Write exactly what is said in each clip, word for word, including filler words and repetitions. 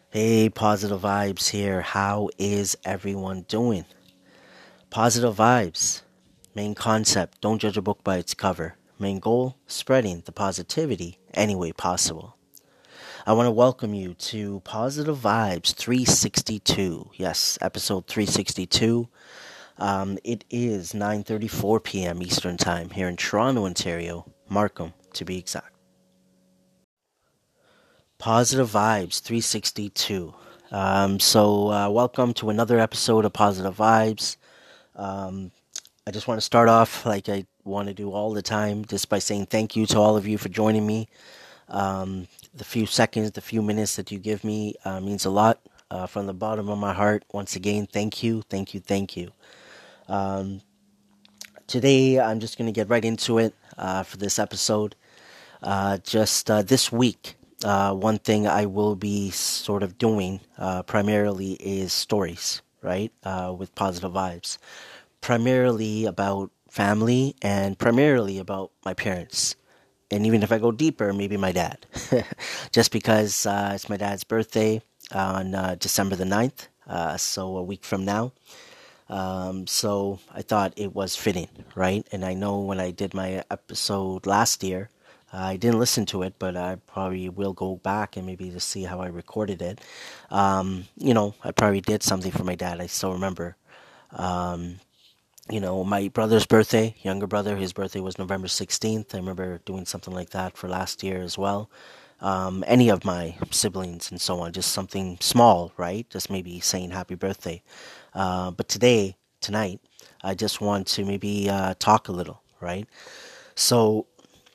Hey, Positive Vibes here. How is everyone doing? Positive Vibes. Main concept, don't judge a book by its cover. Main goal, spreading the positivity any way possible. I want to welcome you to Positive Vibes three sixty-two. Yes, episode three sixty-two. Um, it is nine thirty-four p.m. Eastern Time here in Toronto, Ontario. Markham, to be exact. Positive Vibes three sixty-two. Um, so, uh, welcome to another episode of Positive Vibes. Um, I just want to start off like I want to do all the time, just by saying thank you to all of you for joining me. Um, the few seconds, the few minutes that you give me uh, means a lot. Uh, from the bottom of my heart, once again, thank you, thank you, thank you. Um, Today, I'm just going to get right into it uh, for this episode. Uh, just uh, this week, uh, one thing I will be sort of doing uh, primarily is stories, right? Uh, with positive vibes. Primarily about family and primarily about my parents. And even if I go deeper, maybe my dad. Just because uh, it's my dad's birthday on uh, December the ninth, uh, so a week from now. Um, so I thought it was fitting, right? And I know when I did my episode last year, uh, I didn't listen to it, but I probably will go back and maybe just see how I recorded it. Um, you know, I probably did something for my dad. I still remember. Um, you know, my brother's birthday, younger brother, his birthday was November sixteenth. I remember doing something like that for last year as well. Um, any of my siblings and so on, just something small, right? Just maybe saying happy birthday. Uh, but today, tonight, I just want to maybe uh, talk a little, right? So,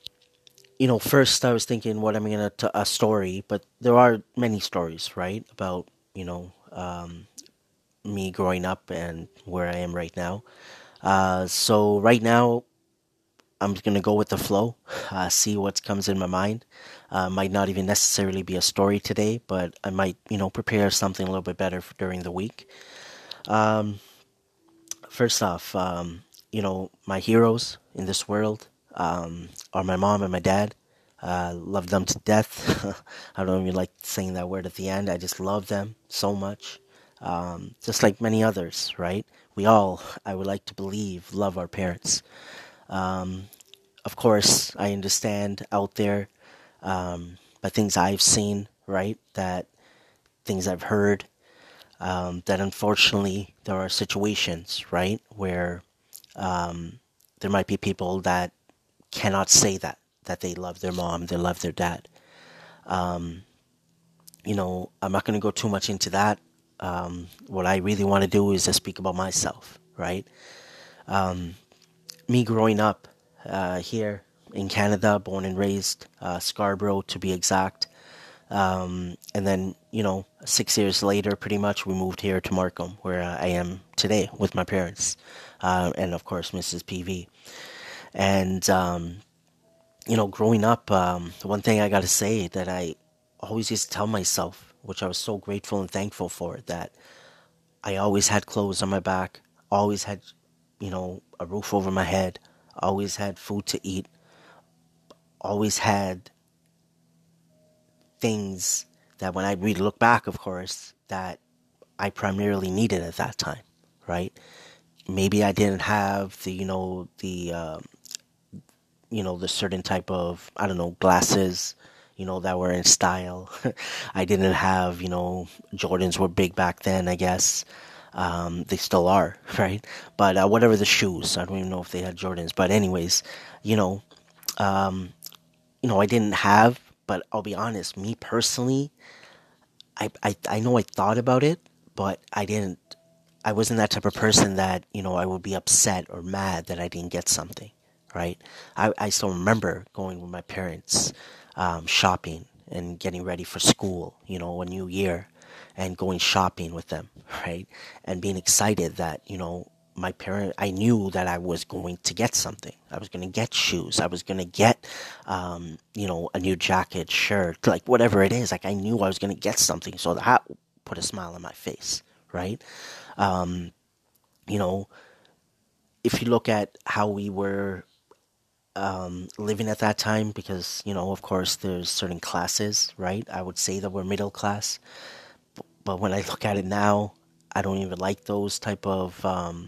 you know, first I was thinking, what am I going to, a story, but there are many stories, right? About, you know, um, me growing up and where I am right now. Uh, so right now, I'm gonna go with the flow, uh, see what comes in my mind. Uh, might not even necessarily be a story today, but I might, you know, prepare something a little bit better for during the week. Um, First off, um, you know, my heroes in this world um, are my mom and my dad. Uh, love them to death. I don't even like saying that word at the end. I just love them so much. Um, just like many others, right? We all, I would like to believe, love our parents. Um, of course, I understand out there, um, by things I've seen, right? That things I've heard, um, that unfortunately there are situations, right, where um, there might be people that cannot say that, that they love their mom, they love their dad. Um, you know, I'm not going to go too much into that. Um, what I really want to do is just speak about myself, right? Um, Me growing up uh, here in Canada, born and raised, uh, Scarborough to be exact. Um, and then, you know, six years later, pretty much, we moved here to Markham, where uh, I am today with my parents, uh, and of course, Missus P V. And, um, you know, growing up, um, the one thing I got to say that I always used to tell myself, which I was so grateful and thankful for, that I always had clothes on my back, always had, you know, a roof over my head, always had food to eat, always had things that when I really look back, of course, that I primarily needed at that time, right? Maybe I didn't have the, you know, the, um, you know, the certain type of, I don't know, glasses, you know, that were in style. I didn't have, you know, Jordans were big back then, I guess. Um, they still are, right? But uh, whatever the shoes, I don't even know if they had Jordans. But anyways, you know, um, you know, I didn't have. But I'll be honest, me personally, I, I I know I thought about it, but I didn't. I wasn't that type of person that, you know, I would be upset or mad that I didn't get something, right? I, I still remember going with my parents, um, shopping and getting ready for school, you know, a new year, and going shopping with them, right? And being excited that, you know, my parent, I knew that I was going to get something. I was going to get shoes. I was going to get, um, you know, a new jacket, shirt, like whatever it is. Like I knew I was going to get something. So that put a smile on my face, right? Um, you know, if you look at how we were um, living at that time, because, you know, of course, there's certain classes, right? I would say that we're middle class. but when I look at it now, I don't even like those type of um,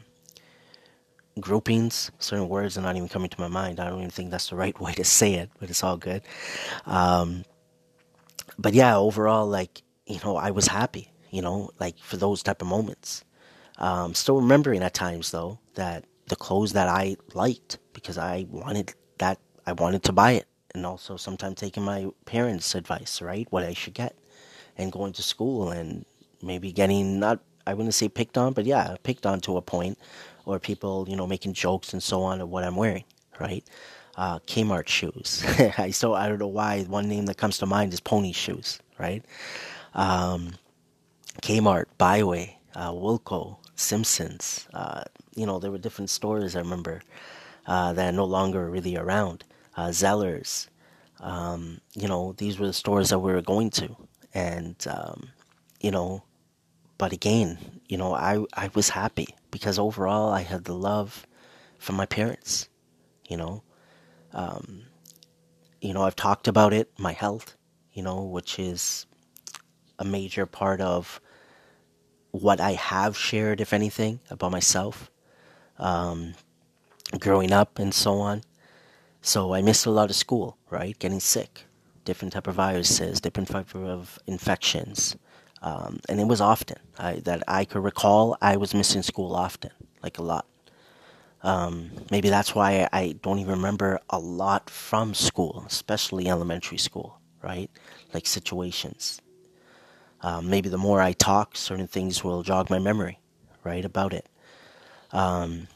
groupings. Certain words are not even coming to my mind. I don't even think that's the right way to say it, but it's all good. Um, but yeah, overall, like, you know, I was happy, you know, like for those type of moments. Um, still remembering at times though that the clothes that I liked because I wanted that I wanted to buy it, and also sometimes taking my parents' advice, right, what I should get, and going to school and maybe getting not I wouldn't say picked on, but yeah, picked on to a point, or people you know making jokes and so on of what I'm wearing, right? Uh, Kmart shoes. I still I don't know why one name that comes to mind is pony shoes, right? Um, Kmart, Byway, uh, Wilco, Simpsons. Uh, you know, there were different stores I remember uh, that are no longer really around. Uh, Zellers. Um, you know, these were the stores that we were going to, and um, you know, but again, you know, I I was happy because overall I had the love from my parents. You know, um, you know, I've talked about it, my health. You know, which is a major part of what I have shared, if anything, about myself, um, growing up and so on. So I missed a lot of school, right? Getting sick, different type of viruses, different type of infections, um, and it was often I, that I could recall. I was missing school often, like a lot. Um, maybe that's why I don't even remember a lot from school, especially elementary school, right? Like situations. Um, maybe the more I talk, certain things will jog my memory, right, about it. Um,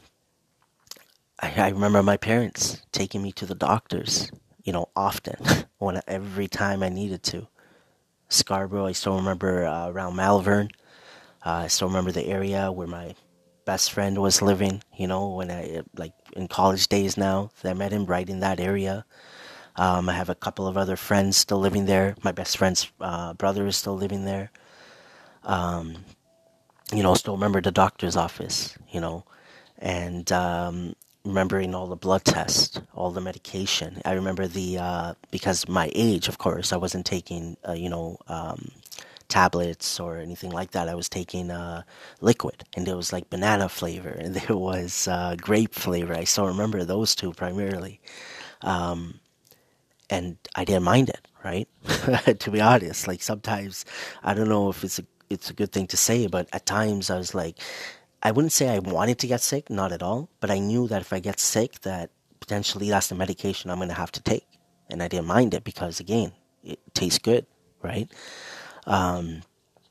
I, I remember my parents taking me to the doctors, you know, often, when every time I needed to. Scarborough, I still remember uh, around Malvern. Uh, I still remember the area where my best friend was living, you know, when I, like, in college days now, that I met him right in that area. Um, I have a couple of other friends still living there. My best friend's uh, brother is still living there. Um, you know, still remember the doctor's office, you know, and um, remembering all the blood tests, all the medication. I remember the uh, because my age, of course, I wasn't taking uh, you know um, tablets or anything like that. I was taking uh, liquid, and there was like banana flavor, and there was uh, grape flavor. I still remember those two primarily, um, and I didn't mind it. Right, to be honest, like sometimes I don't know if it's a it's a good thing to say, but at times I was like, I wouldn't say I wanted to get sick, not at all, but I knew that if I get sick, that potentially that's the medication I'm going to have to take, and I didn't mind it because again, it tastes good, right? Um,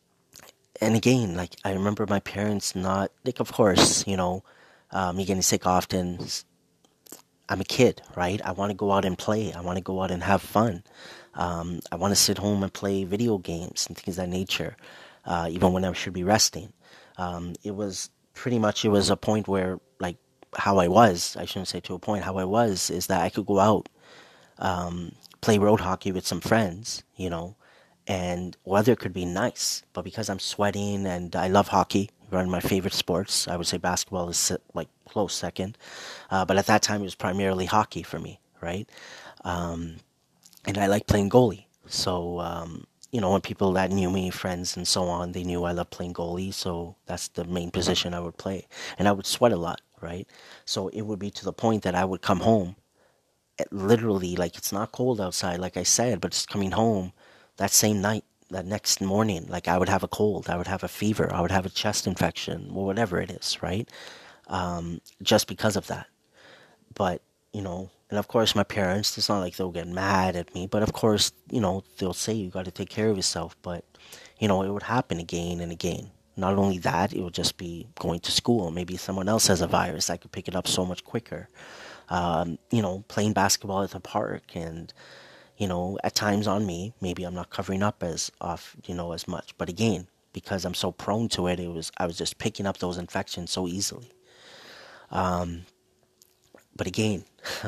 and again, like I remember my parents not like, of course, you know, uh, me getting sick often. I'm a kid, right? I want to go out and play. I want to go out and have fun. Um, I want to sit home and play video games and things of that nature, uh, even when I should be resting. Um, it was pretty much, it was a point where, like, how I was, I shouldn't say to a point, how I was, is that I could go out, um, play road hockey with some friends, you know, and weather could be nice. But because I'm sweating and I love hockey, one of my favorite sports, I would say basketball is se- like close second. Uh, but at that time, it was primarily hockey for me, right? Um, and I like playing goalie. So, um, you know, when people that knew me, friends and so on, they knew I loved playing goalie. So that's the main position I would play. And I would sweat a lot, right? So it would be to the point that I would come home, it literally, like it's not cold outside, like I said, but it's coming home that same night, that next morning, like I would have a cold, I would have a fever, I would have a chest infection, or whatever it is, right? Um, just because of that. But, you know, and of course my parents, it's not like they'll get mad at me, but of course, you know, they'll say you got to take care of yourself. But, you know, it would happen again and again. Not only that, it would just be going to school. Maybe someone else has a virus. I could pick it up so much quicker. Um, you know, playing basketball at the park, and, you know, at times on me, maybe I'm not covering up as off, you know, as much. But again, because I'm so prone to it, it was I was just picking up those infections so easily. Um, but again,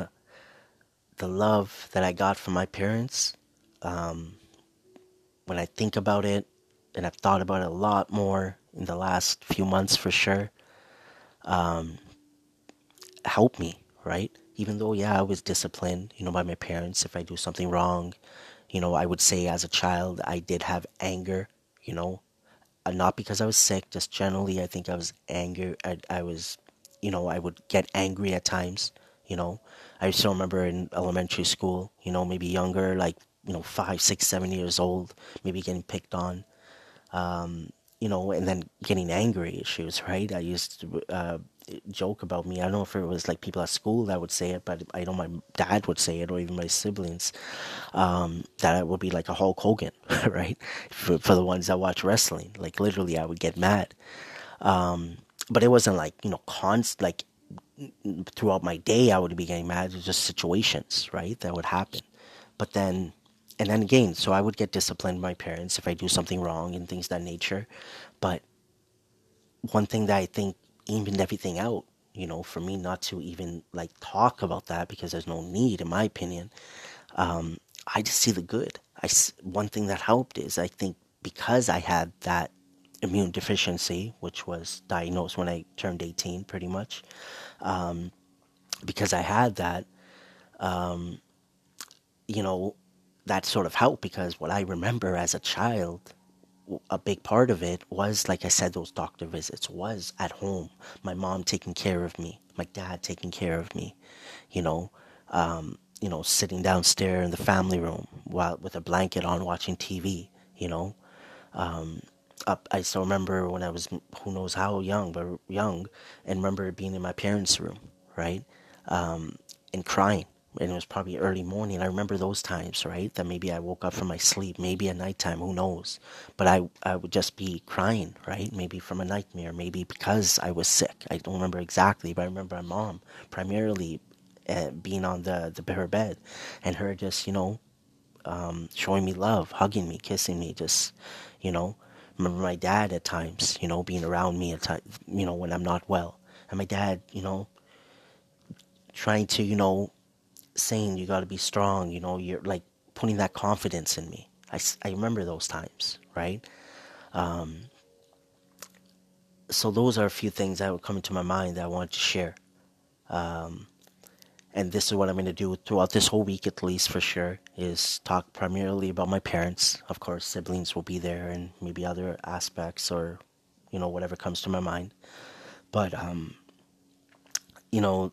the love that I got from my parents, um, when I think about it, and I've thought about it a lot more in the last few months for sure, um, helped me, right? Even though, yeah, I was disciplined, you know, by my parents. If I do something wrong, you know, I would say as a child, I did have anger, you know. uh, not because I was sick, just generally, I think I was angry. I, I was, you know, I would get angry at times. You know, I still remember in elementary school, you know, maybe younger, like, you know, five, six, seven years old, maybe getting picked on, um, you know, and then getting angry issues, right? I used to uh, joke about me. I don't know if it was like people at school that would say it, but I know my dad would say it, or even my siblings, um, that I would be like a Hulk Hogan, right? For, for the ones that watch wrestling, like literally, I would get mad. Um, but it wasn't like, you know, const like throughout my day I would be getting mad. It was just situations, right, that would happen. But then, and then again, so I would get disciplined by my parents if I do something wrong and things of that nature. But one thing that I think evened everything out, you know, for me not to even like talk about that because there's no need, in my opinion. Um, I just see the good. I s- one thing that helped is I think because I had that immune deficiency, which was diagnosed when I turned eighteen, pretty much. Um, because I had that, um, you know, that sort of helped because what I remember as a child, a big part of it was, like I said, those doctor visits was at home. My mom taking care of me, my dad taking care of me, you know, um, you know, sitting downstairs in the family room while with a blanket on watching T V, you know. Um, up, I still remember when I was who knows how young, but young, and remember being in my parents' room, right, um, and crying. And it was probably early morning. I remember those times, right? That maybe I woke up from my sleep, maybe at nighttime, who knows? But I, I would just be crying, right? Maybe from a nightmare, maybe because I was sick. I don't remember exactly, but I remember my mom primarily uh, being on the, the her bed, and her just, you know, um, showing me love, hugging me, kissing me, just, you know. Remember my dad at times, you know, being around me at times, you know, when I'm not well. And my dad, you know, trying to, you know, saying you got to be strong, you know, you're like putting that confidence in me. I, s- I remember those times, right? Um, so those are a few things that would come into my mind that I wanted to share. Um, and this is what I'm going to do throughout this whole week, at least for sure, is talk primarily about my parents. Of course, siblings will be there, and maybe other aspects, or you know, whatever comes to my mind. But um, you know,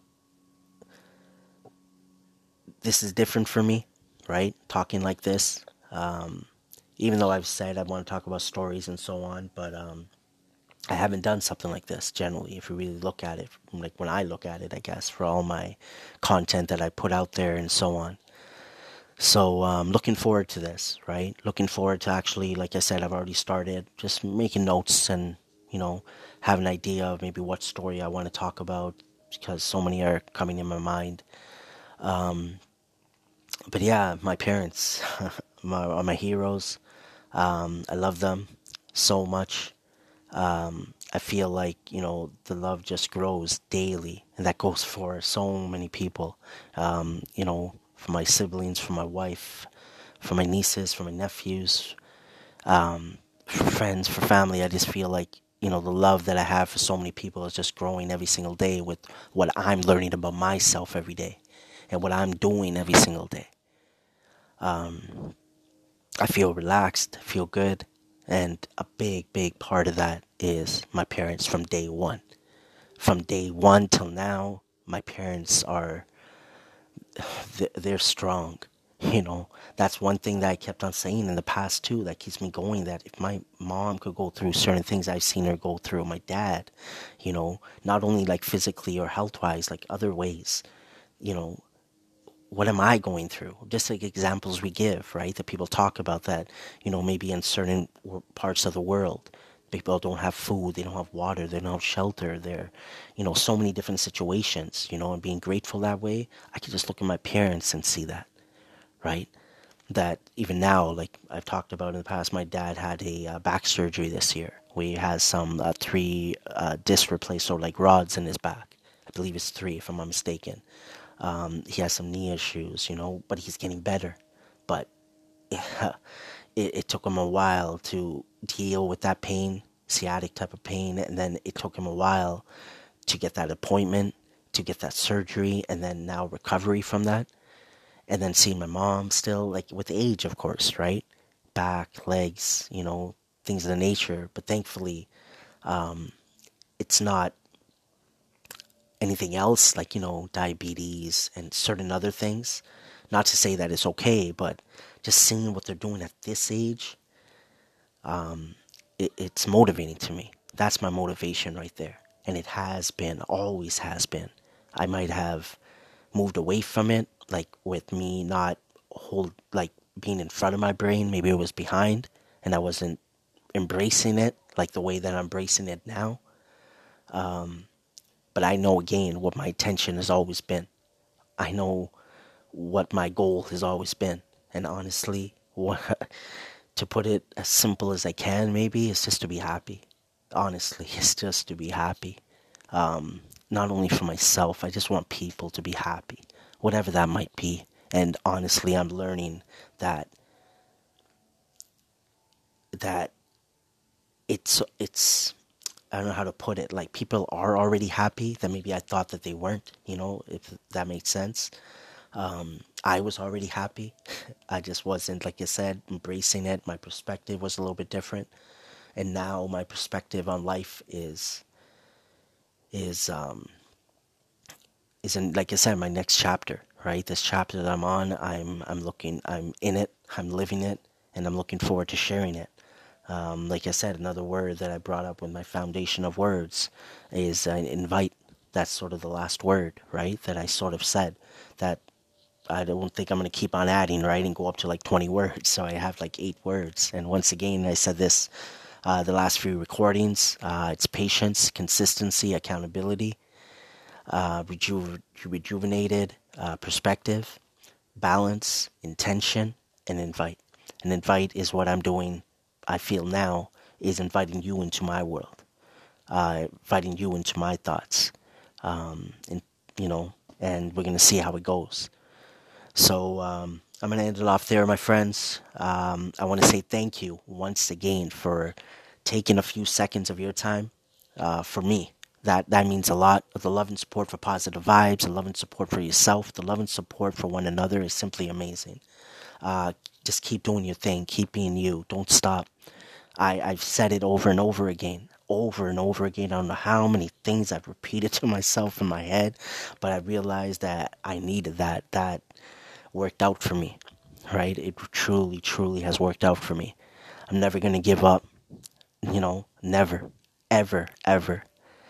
this is different for me, right? Talking like this, um, even though I've said I want to talk about stories and so on, but um, I haven't done something like this generally. If you really look at it, like when I look at it, I guess for all my content that I put out there and so on. So um, looking forward to this, right? Looking forward to actually, like I said, I've already started just making notes and, you know, have an idea of maybe what story I want to talk about because so many are coming in my mind. Um, but yeah, my parents my, are my heroes. Um, I love them so much. Um, I feel like, you know, the love just grows daily, and that goes for so many people. Um, you know, for my siblings, for my wife, for my nieces, for my nephews, um, for friends, for family. I just feel like, you know, the love that I have for so many people is just growing every single day with what I'm learning about myself every day and what I'm doing every single day. Um, I feel relaxed, feel good, and a big, big part of that is my parents from day one. From day one till now, my parents are they're strong. You know, that's one thing that I kept on saying in the past too. That keeps me going. That if my mom could go through certain things I've seen her go through, my dad, you know, not only like physically or health wise, like other ways, you know, what am I going through? Just like examples we give, right? That people talk about that, you know, maybe in certain parts of the world, people don't have food, they don't have water, they don't have shelter. They're, you know, so many different situations, you know, and being grateful that way. I could just look at my parents and see that, right? That even now, like I've talked about in the past, my dad had a uh, back surgery this year where he has some uh, three uh, disc replaced, or like rods in his back. I believe it's three, if I'm not mistaken. Um, he has some knee issues, you know, but he's getting better. But it, it took him a while to deal with that pain, sciatic type of pain, and then it took him a while to get that appointment, to get that surgery, and then now recovery from that. And then seeing my mom still, like with age, of course, right? Back, legs, you know, things of the nature. But thankfully, um, it's not anything else like, you know, diabetes and certain other things. Not to say that it's okay, but just seeing what they're doing at this age, um, it, it's motivating to me. That's my motivation right there. And it has been, always has been. I might have moved away from it, like with me not hold, like being in front of my brain. Maybe it was behind, and I wasn't embracing it like the way that I'm embracing it now. Um, but I know again what my intention has always been. I know what my goal has always been. And honestly, what, to put it as simple as I can, maybe, is just to be happy. Honestly, it's just to be happy. Um, not only for myself, I just want people to be happy, whatever that might be. And honestly, I'm learning that that it's it's I don't know how to put it. Like, people are already happy that maybe I thought that they weren't. You know, if that makes sense. Um, I was already happy. I just wasn't, like I said, embracing it. My perspective was a little bit different, and now my perspective on life is is um is in, like I said, my next chapter. Right, this chapter that I'm on, I'm I'm looking, I'm in it, I'm living it, and I'm looking forward to sharing it. Um, like I said, another word that I brought up with my foundation of words is uh, invite. That's sort of the last word, right? That I sort of said that I don't think I'm going to keep on adding, right, and go up to like twenty words. So I have like eight words. And once again, I said this uh, the last few recordings. Uh, it's patience, consistency, accountability, uh, reju- rejuvenated uh, perspective, balance, intention, and invite. And invite is what I'm doing, I feel now, is inviting you into my world, uh, inviting you into my thoughts. Um, and, you know, and we're going to see how it goes. So um, I'm going to end it off there, my friends. Um, I want to say thank you once again for taking a few seconds of your time uh, for me. That that means a lot. The love and support for positive vibes, the love and support for yourself, the love and support for one another is simply amazing. Uh, just keep doing your thing. Keep being you. Don't stop. I, I've said it over and over again. Over and over again. I don't know how many things I've repeated to myself in my head, but I realized that I needed that. That worked out for me, right? It truly, truly has worked out for me. I'm never going to give up, you know, never, ever, ever.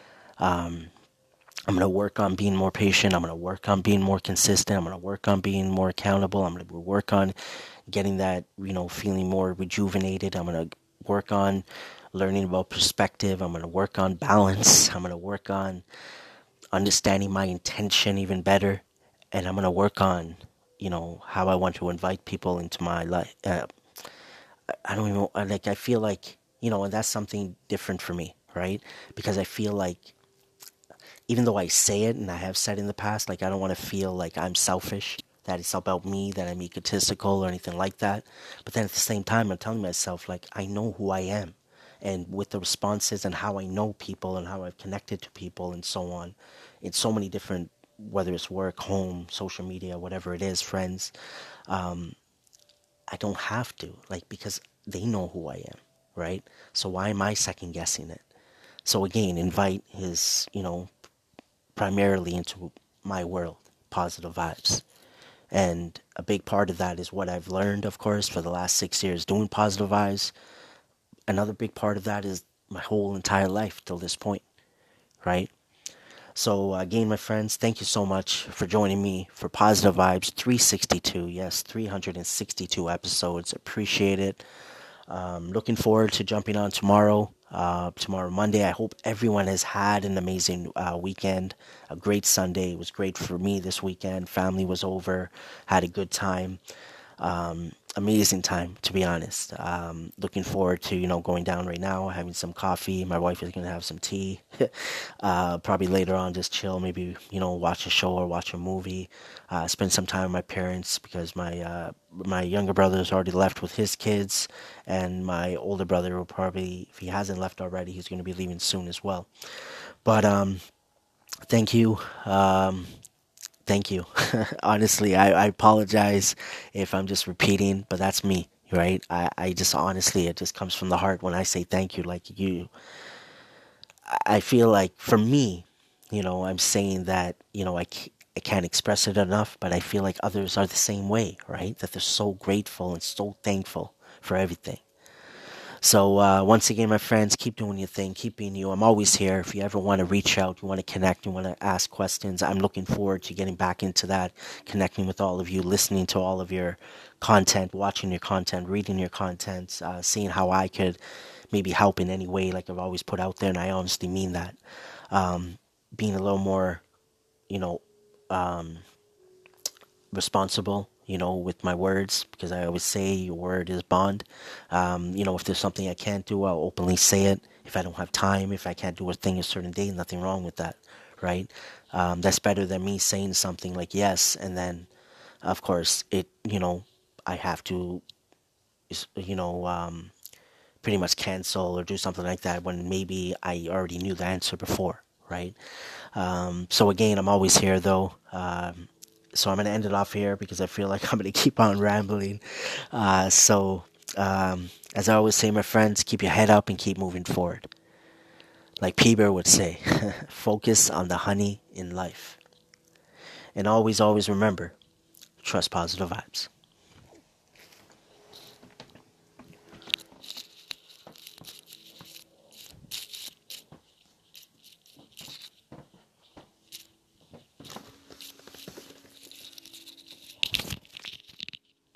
Um, I'm going to work on being more patient. I'm going to work on being more consistent. I'm going to work on being more accountable. I'm going to work on getting that, you know, feeling more rejuvenated. I'm going to work on learning about perspective. I'm going to work on balance. I'm going to work on understanding my intention even better. And I'm going to work on, you know, how I want to invite people into my life. Uh, I don't even, like, I feel like, you know, and that's something different for me, right? Because I feel like, even though I say it and I have said in the past, like, I don't want to feel like I'm selfish, that it's about me, that I'm egotistical or anything like that. But then at the same time, I'm telling myself, like, I know who I am. And with the responses and how I know people and how I've connected to people and so on, in so many different, whether it's work, home, social media, whatever it is, friends, um, I don't have to, like, because they know who I am, right? So why am I second guessing it? So again, invite is, you know, primarily into my world, positive vibes. And a big part of that is what I've learned, of course, for the last six years doing positive vibes. Another big part of that is my whole entire life till this point, right? So, again, my friends, thank you so much for joining me for Positive Vibes three sixty-two. Yes, three hundred sixty-two episodes. Appreciate it. Um, looking forward to jumping on tomorrow. Uh, tomorrow, Monday. I hope everyone has had an amazing uh, weekend, a great Sunday. It was great for me this weekend. Family was over, had a good time. Um, amazing time, to be honest. Um, looking forward to, you know, going down right now, having some coffee. My wife is going to have some tea. uh, probably later on, just chill, maybe, you know, watch a show or watch a movie. Uh, spend some time with my parents because my uh, my younger brother has already left with his kids, and my older brother will probably, if he hasn't left already, he's going to be leaving soon as well. But um, thank you. Um, Thank you. Honestly, I, I apologize if I'm just repeating, but that's me. right? I, I just honestly, it just comes from the heart when I say thank you. Like you, I feel like for me, you know, I'm saying that, you know, I, c- I can't express it enough, but I feel like others are the same way, right? That they're so grateful and so thankful for everything. So, uh, once again, my friends, keep doing your thing, keep being you. I'm always here. If you ever want to reach out, you want to connect, you want to ask questions, I'm looking forward to getting back into that, connecting with all of you, listening to all of your content, watching your content, reading your content, uh, seeing how I could maybe help in any way, like I've always put out there, and I honestly mean that. Um, being a little more, you know, um, responsible, you know, with my words, because I always say your word is bond. Um, you know, if there's something I can't do, I'll openly say it. If I don't have time, if I can't do a thing a certain day, nothing wrong with that, right? Um, that's better than me saying something like yes, and then, of course, it, you know, I have to, you know, um, pretty much cancel or do something like that when maybe I already knew the answer before, right? Um, so again, I'm always here though. Um, so I'm gonna end it off here because I feel like I'm gonna keep on rambling. Uh, so um, as I always say, my friends, keep your head up and keep moving forward. Like P. Bear would say, focus on the honey in life, and always, always remember, trust positive vibes.